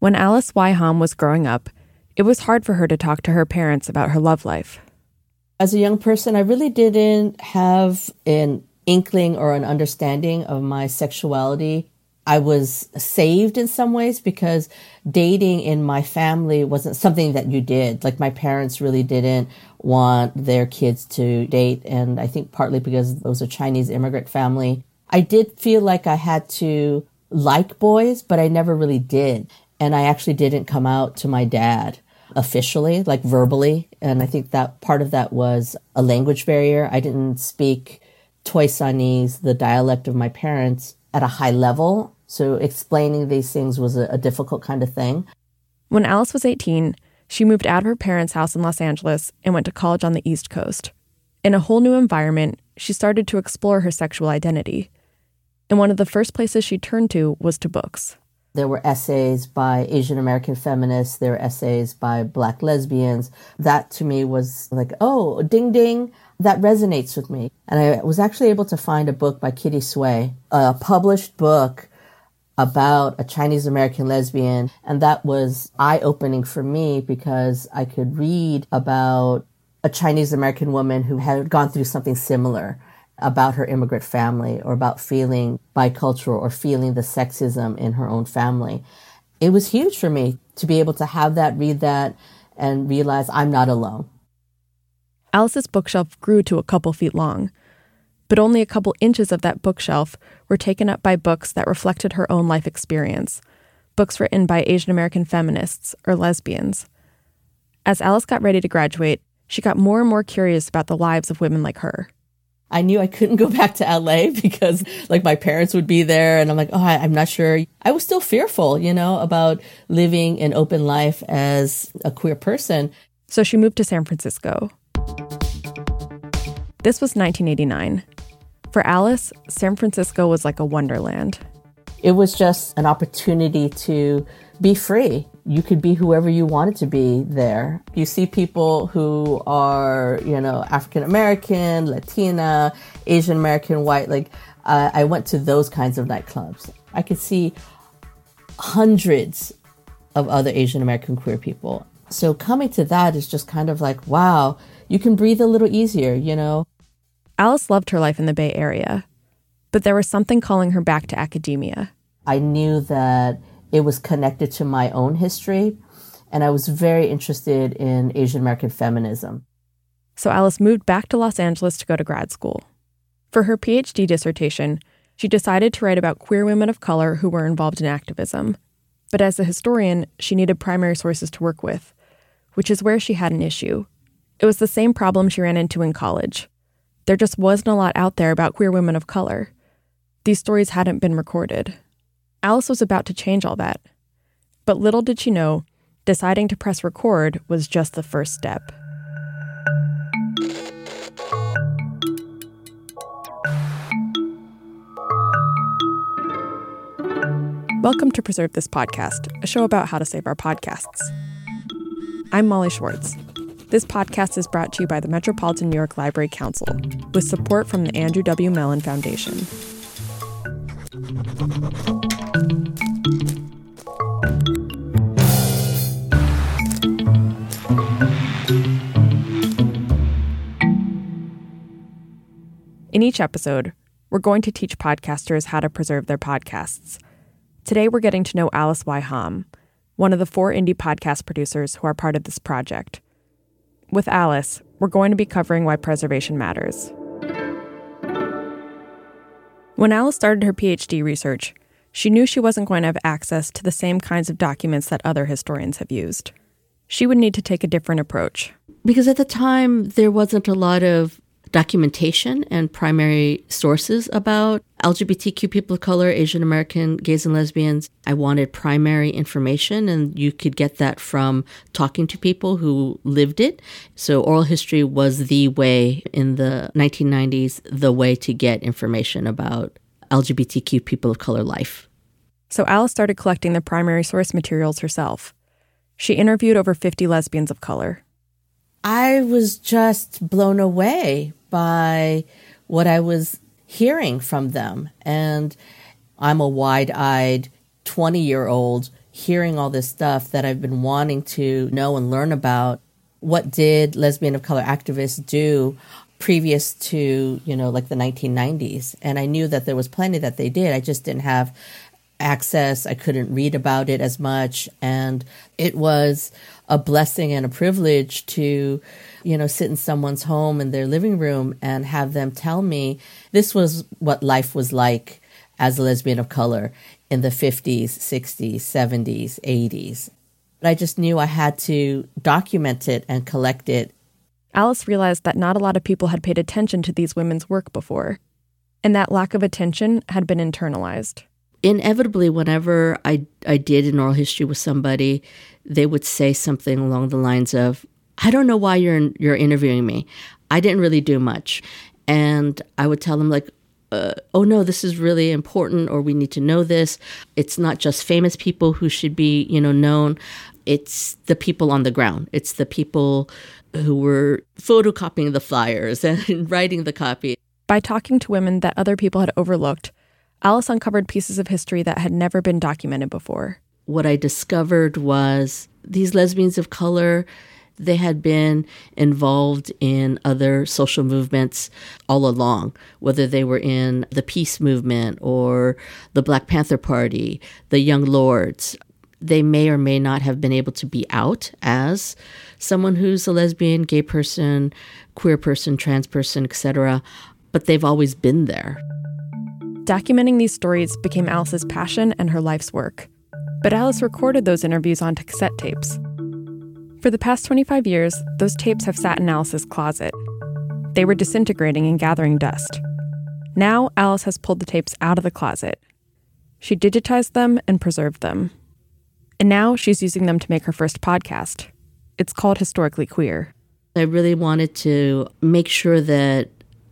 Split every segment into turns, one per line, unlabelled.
When Alice Y. Hom was growing up, it was hard for her to talk to her parents about her love life.
As a young person, I really didn't have an inkling or an understanding of my sexuality. I was saved in some ways because dating in my family wasn't something that you did. Like, my parents really didn't want their kids to date. And I think partly because it was a Chinese immigrant family. I did feel like I had to like boys, but I never really did. And I actually didn't come out to my dad officially, like verbally. And I think that part of that was a language barrier. I didn't speak Toisanese, the dialect of my parents, at a high level. So explaining these things was a difficult kind of thing.
When Alice was 18, she moved out of her parents' house in Los Angeles and went to college on the East Coast. In a whole new environment, she started to explore her sexual identity. And one of the first places she turned to was to books.
There were essays by Asian American feminists. There were essays by Black lesbians. That to me was like, oh, ding, ding, that resonates with me. And I was actually able to find a book by Kitty Sui, a published book about a Chinese American lesbian. And that was eye-opening for me because I could read about a Chinese American woman who had gone through something similar, about her immigrant family or about feeling bicultural or feeling the sexism in her own family. It was huge for me to be able to have that, read that, and realize I'm not alone.
Alice's bookshelf grew to a couple feet long, but only a couple inches of that bookshelf were taken up by books that reflected her own life experience, books written by Asian American feminists or lesbians. As Alice got ready to graduate, she got more and more curious about the lives of women like her.
I knew I couldn't go back to LA because like my parents would be there and I'm like, oh, I'm not sure. I was still fearful, about living an open life as a queer person.
So she moved to San Francisco. This was 1989. For Alice, San Francisco was like a wonderland.
It was just an opportunity to be free. You could be whoever you wanted to be there. You see people who are, African American, Latina, Asian American, white. I went to those kinds of nightclubs. I could see hundreds of other Asian American queer people. So coming to that is just kind of like, wow, you can breathe a little easier,
Alice loved her life in the Bay Area, but there was something calling her back to academia.
I knew that it was connected to my own history, and I was very interested in Asian American feminism.
So Alice moved back to Los Angeles to go to grad school. For her PhD dissertation, she decided to write about queer women of color who were involved in activism. But as a historian, she needed primary sources to work with, which is where she had an issue. It was the same problem she ran into in college. There just wasn't a lot out there about queer women of color. These stories hadn't been recorded. Alice was about to change all that. But little did she know, deciding to press record was just the first step. Welcome to Preserve This Podcast, a show about how to save our podcasts. I'm Molly Schwartz. This podcast is brought to you by the Metropolitan New York Library Council, with support from the Andrew W. Mellon Foundation. In each episode, we're going to teach podcasters how to preserve their podcasts. Today, we're getting to know Alice Y. Hom, one of the 4 indie podcast producers who are part of this project. With Alice, we're going to be covering why preservation matters. When Alice started her PhD research, she knew she wasn't going to have access to the same kinds of documents that other historians have used. She would need to take a different approach.
Because at the time, there wasn't a lot of documentation and primary sources about LGBTQ people of color, Asian American, gays and lesbians. I wanted primary information, and you could get that from talking to people who lived it. So oral history was the way in the 1990s, the way to get information about LGBTQ people of color life.
So Alice started collecting the primary source materials herself. She interviewed over 50 lesbians of color.
I was just blown away by what I was hearing from them. And I'm a wide-eyed 20-year-old hearing all this stuff that I've been wanting to know and learn about. What did lesbian of color activists do previous to, like the 1990s? And I knew that there was plenty that they did. I just didn't have access. I couldn't read about it as much. And it was a blessing and a privilege to, sit in someone's home in their living room and have them tell me this was what life was like as a lesbian of color in the 50s, 60s, 70s, 80s. But I just knew I had to document it and collect it.
Alice realized that not a lot of people had paid attention to these women's work before, and that lack of attention had been internalized.
Inevitably, whenever I did an oral history with somebody, they would say something along the lines of, I don't know why you're interviewing me. I didn't really do much. And I would tell them like, oh no, this is really important, or we need to know this. It's not just famous people who should be, known. It's the people on the ground. It's the people who were photocopying the flyers and writing the copy.
By talking to women that other people had overlooked, Alice uncovered pieces of history that had never been documented before.
What I discovered was these lesbians of color, they had been involved in other social movements all along, whether they were in the peace movement or the Black Panther Party, the Young Lords. They may or may not have been able to be out as someone who's a lesbian, gay person, queer person, trans person, etc., but they've always been there.
Documenting these stories became Alice's passion and her life's work. But Alice recorded those interviews onto cassette tapes. For the past 25 years, those tapes have sat in Alice's closet. They were disintegrating and gathering dust. Now, Alice has pulled the tapes out of the closet. She digitized them and preserved them. And now she's using them to make her first podcast. It's called Historically Queer.
I really wanted to make sure that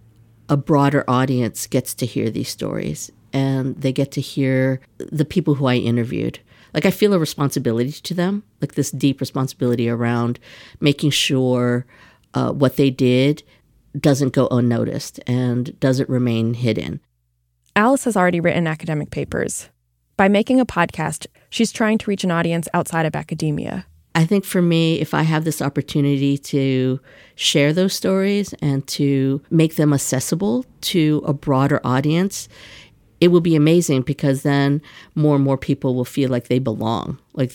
a broader audience gets to hear these stories and they get to hear the people who I interviewed. Like, I feel a responsibility to them, like this deep responsibility around making sure what they did doesn't go unnoticed and doesn't remain hidden.
Alice has already written academic papers. By making a podcast, she's trying to reach an audience outside of academia.
I think for me, if I have this opportunity to share those stories and to make them accessible to a broader audience, it will be amazing, because then more and more people will feel like they belong, like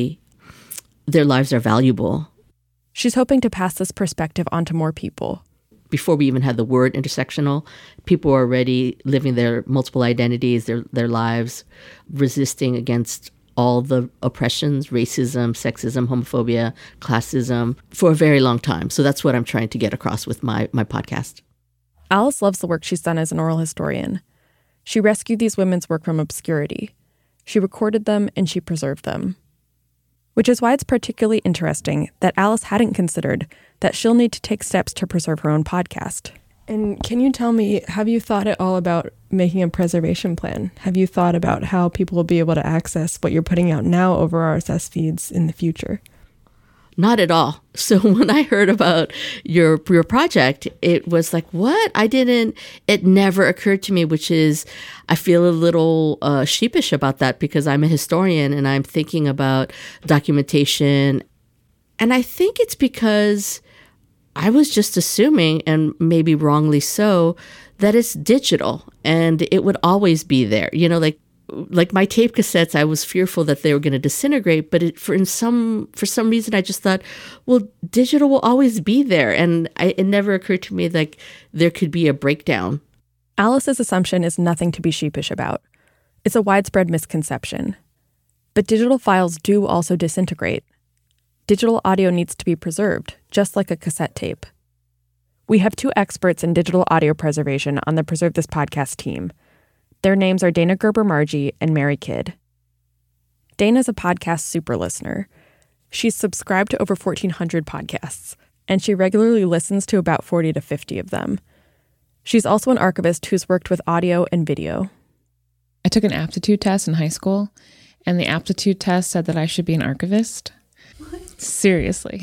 their lives are valuable.
She's hoping to pass this perspective on to more people.
Before we even had the word intersectional, people were already living their multiple identities, their lives, resisting against all the oppressions, racism, sexism, homophobia, classism, for a very long time. So that's what I'm trying to get across with my podcast.
Alice loves the work she's done as an oral historian. She rescued these women's work from obscurity. She recorded them and she preserved them. Which is why it's particularly interesting that Alice hadn't considered that she'll need to take steps to preserve her own podcast. And can you tell me, have you thought at all about making a preservation plan? Have you thought about how people will be able to access what you're putting out now over RSS feeds in the future?
Not at all. So when I heard about your project, it was like, what? It never occurred to me, which is, I feel a little sheepish about that, because I'm a historian and I'm thinking about documentation. And I think it's because I was just assuming, and maybe wrongly so, that it's digital and it would always be there. Like my tape cassettes, I was fearful that they were going to disintegrate, but for some reason I just thought, well, digital will always be there. And it never occurred to me like there could be a breakdown.
Alice's assumption is nothing to be sheepish about. It's a widespread misconception. But digital files do also disintegrate. Digital audio needs to be preserved, just like a cassette tape. We have 2 experts in digital audio preservation on the Preserve This Podcast team. Their names are Dana Gerber-Margie and Mary Kidd. Dana's a podcast super listener. She's subscribed to over 1,400 podcasts, and she regularly listens to about 40 to 50 of them. She's also an archivist who's worked with audio and video.
I took an aptitude test in high school, and the aptitude test said that I should be an archivist. What? Seriously.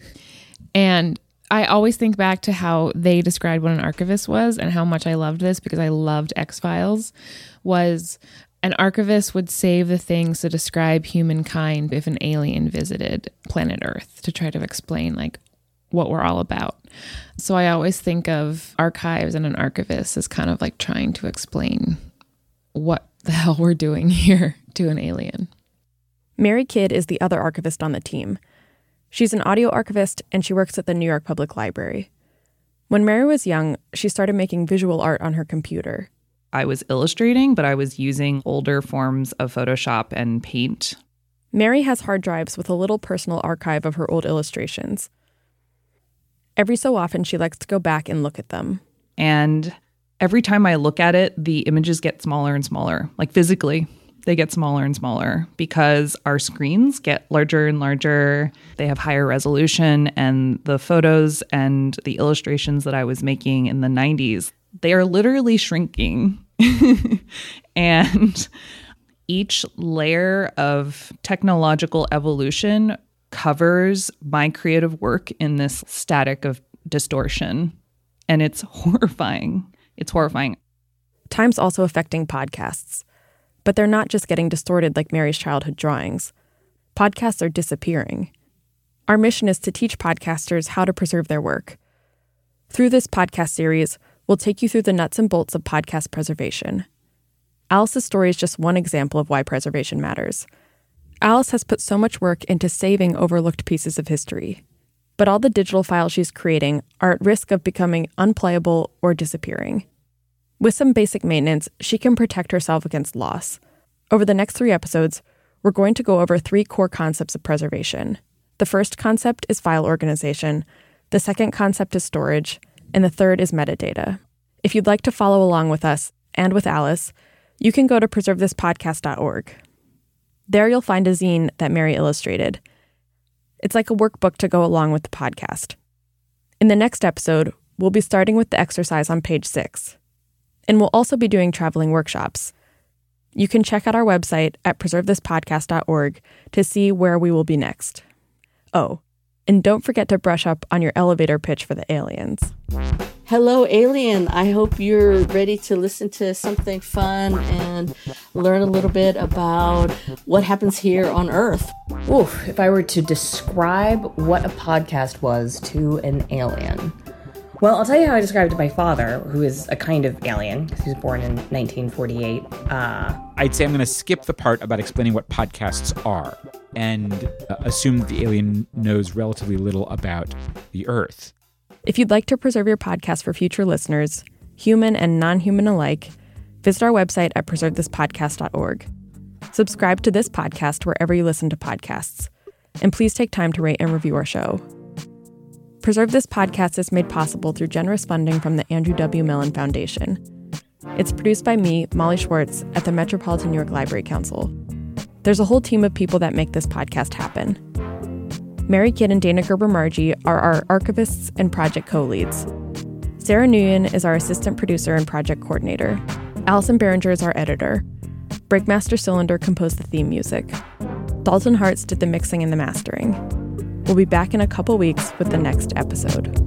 And I always think back to how they described what an archivist was and how much I loved this, because I loved X-Files, was An archivist would save the things to describe humankind if an alien visited planet Earth to try to explain like what we're all about. So I always think of archives and an archivist as kind of like trying to explain what the hell we're doing here to an alien.
Mary Kidd is the other archivist on the team. She's an audio archivist and she works at the New York Public Library. When Mary was young, she started making visual art on her computer.
I was illustrating, but I was using older forms of Photoshop and Paint.
Mary has hard drives with a little personal archive of her old illustrations. Every so often, she likes to go back and look at them.
And every time I look at it, the images get smaller and smaller, like physically. They get smaller and smaller because our screens get larger and larger. They have higher resolution, and the photos and the illustrations that I was making in the 90s, they are literally shrinking. And each layer of technological evolution covers my creative work in this static of distortion. And it's horrifying. It's horrifying.
Time's also affecting podcasts. But they're not just getting distorted like Mary's childhood drawings. Podcasts are disappearing. Our mission is to teach podcasters how to preserve their work. Through this podcast series, we'll take you through the nuts and bolts of podcast preservation. Alice's story is just one example of why preservation matters. Alice has put so much work into saving overlooked pieces of history. But all the digital files she's creating are at risk of becoming unplayable or disappearing. With some basic maintenance, she can protect herself against loss. Over the next 3 episodes, we're going to go over 3 core concepts of preservation. The first concept is file organization, the second concept is storage, and the third is metadata. If you'd like to follow along with us and with Alice, you can go to preservethispodcast.org. There you'll find a zine that Mary illustrated. It's like a workbook to go along with the podcast. In the next episode, we'll be starting with the exercise on page 6. And we'll also be doing traveling workshops. You can check out our website at preservethispodcast.org to see where we will be next. Oh, and don't forget to brush up on your elevator pitch for the aliens.
Hello, alien. I hope you're ready to listen to something fun and learn a little bit about what happens here on Earth.
Oof, if I were to describe what a podcast was to an alien. Well, I'll tell you how I described it to my father, who is a kind of alien, because he was born in 1948.
I'd say I'm going to skip the part about explaining what podcasts are and assume that the alien knows relatively little about the Earth.
If you'd like to preserve your podcast for future listeners, human and non-human alike, visit our website at preservethispodcast.org. Subscribe to this podcast wherever you listen to podcasts. And please take time to rate and review our show. Preserve This Podcast is made possible through generous funding from the Andrew W. Mellon Foundation. It's produced by me, Molly Schwartz, at the Metropolitan New York Library Council. There's a whole team of people that make this podcast happen. Mary Kidd and Dana Gerber-Margie are our archivists and project co-leads. Sarah Nguyen is our assistant producer and project coordinator. Allison Behringer is our editor. Breakmaster Cylinder composed the theme music. Dalton Hartz did the mixing and the mastering. We'll be back in a couple weeks with the next episode.